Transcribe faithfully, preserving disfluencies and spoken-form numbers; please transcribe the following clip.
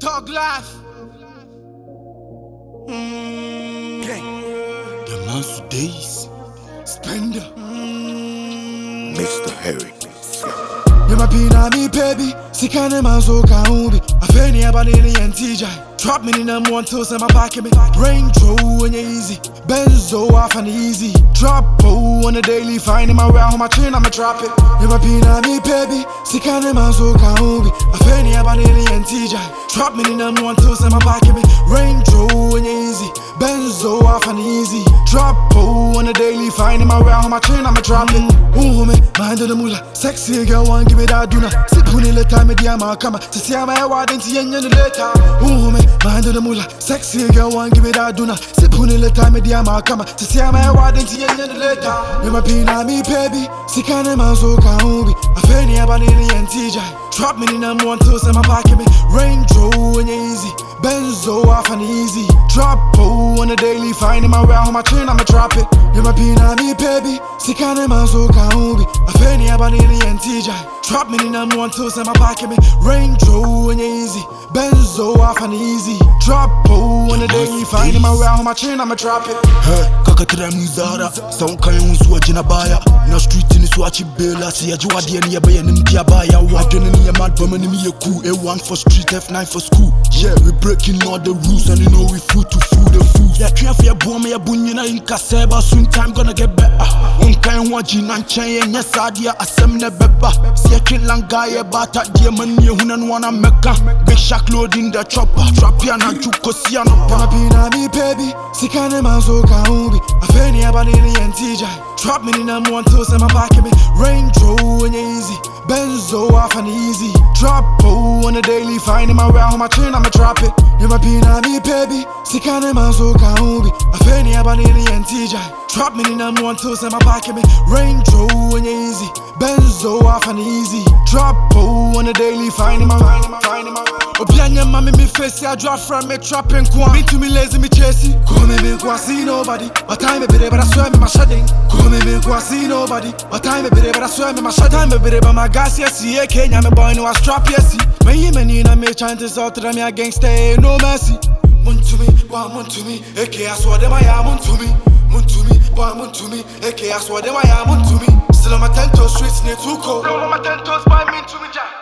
Talk life. Mm. Okay. The Mansu Days. Spender. Mm. Mister Harry. Yama pina mi baby, sikane manzo kaumbi. Afeni abanini and T J. Trap me in them one till say my pocket me. Range Rover when you easy. Benzo off and easy. Drop O on a daily, finding my way home my train, I'ma drop it. Yama pina mi baby, sikane manzo kaumbi. Afeni abanini and T J. Trap me in them one till say my pocket me. Range Rover when you easy. Benzo off and easy. Drop O on a daily, finding my way home my train, I'ma drop it. Ooh me, mind of the moolah. Sexy girl want give me that duna. Sit puni le time me dia ma kama. To see my word into yen yen later. Ooh me, mind of the moolah. Sexy girl want give me that duna. Sit puni le time me dia ma kama. To see my word into yen yen later. You ma pina me baby. Sikane manzo kaumbi. Afeni abanini and T J. Trap me in them one till say my pocket me. Range Rover when you easy. Benzo off and easy. Drop O on a daily, finding my way home my train, I'ma drop it. You ma pina me baby. Sikane manzo kaumbi. Afeni abanini and T J. Trap me in them one till say my pocket me. Range Rover when you easy. Benzo off and easy. Drop O on a daily, finding my way home my train, I'ma drop it. Hey, kakatira muzara. Sound kan unsu ajina baya. Na street ni swachi bela. Si ajua die ni yabaya ni mdia baya. Wadene ni ya mad bama ni miye cool. A one for street, F nine for school. Yeah, we breaking all the rules and you know we food to food the food. Yeah, try for your boy me ya bunyina in kaseba. Soon time gonna get better. Unkai waji nanchen ye sadia asem ne beba. Si ya kin langa ye bata die mani huna nwana meka. Big shack load in the chopper. Trap ya na juko siya no pa. Yama pina me baby. Sikane manzo kaumbi. Afeni abanini and T J. Trap me in them one till say my pocket me. Range Rover when you easy. Benzo off and easy. Drop O on a daily, finding my way home my train, I'ma drop it. You ma pina me baby. Sikane manzo kaumbi. Afeni abanini and T J. Trap me in them one till say my pocket me. Range Rover when you easy. Benzo off and easy. Drop O on a daily, finding my way, finding my way. Obianya mami me face I drop from me trapping kwa. Me to me lazy me chasey. Come me me kwa see nobody. But time me bere but I swear me my shedding. Come me me kwa see nobody. But time me bere but I swear me my shedding. Time me bere but my gas yes see Kenya me boy no I strap yes see. Me me ni na me chances out to me against stay no mercy. Mun to me, wa mun to me. Eke I swear them I am mun to me. Mun to me, wa mun to me. Eke I swear them I am mun to me. Still on my ten toes streets near too cold. Still on my ten toes by me to me jack.